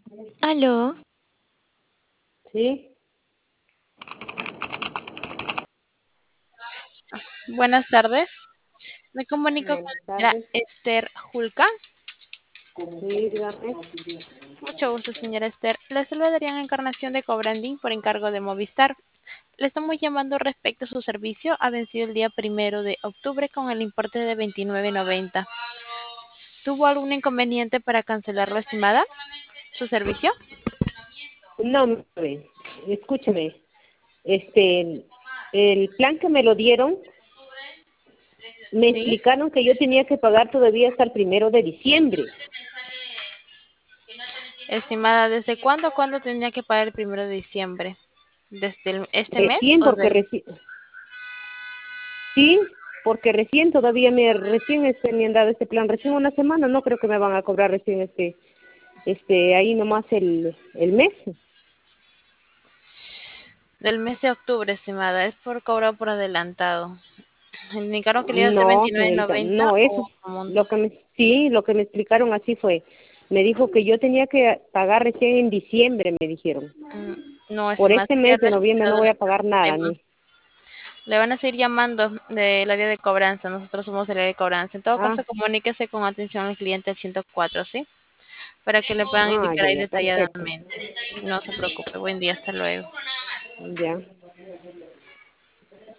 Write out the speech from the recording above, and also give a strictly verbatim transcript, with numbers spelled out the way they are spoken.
Aló, Sí, buenas tardes. Me comunico con buenas la señora tardes. Esther Julca. Sí, dígame. Mucho gusto, señora Esther. Le saludaría en Encarnación de Cobrandín por encargo de Movistar. Le estamos llamando respecto a su servicio. Ha vencido el día primero de octubre con el importe de veintinueve noventa. ¿Tuvo algún inconveniente para cancelarlo, estimada? ¿Su servicio? No, mire, escúcheme. Este, el plan que me lo dieron, me Sí. explicaron que yo tenía que pagar todavía hasta el primero de diciembre. Estimada, ¿desde cuándo, cuándo tenía que pagar el primero de diciembre? ¿Desde el- este mes Recién, o porque del...? recién, sí, porque recién todavía me, recién este, me han dado este plan, recién una semana, no creo que me van a cobrar recién este, este, ahí nomás el, el mes. Del mes de octubre, estimada, es por cobro por adelantado. Me indicaron que le iba a ser No, veintinueve señorita, noventa no, eso, o un monto. lo que me, sí, lo que me explicaron así fue, me dijo que yo tenía que pagar recién en diciembre, me dijeron. Mm, No, Por estimada, este se había mes de noviembre no registrado voy a nuestro pagar nada, sistema. ni. Le van a seguir llamando del área de cobranza. Nosotros somos el área de cobranza. En todo Ah, caso, comuníquese con atención al cliente al ciento cuatro, ¿sí? Para que le puedan ah, indicar ya, ahí ya, perfecto, detalladamente. No se preocupe. Buen día, hasta luego. ya.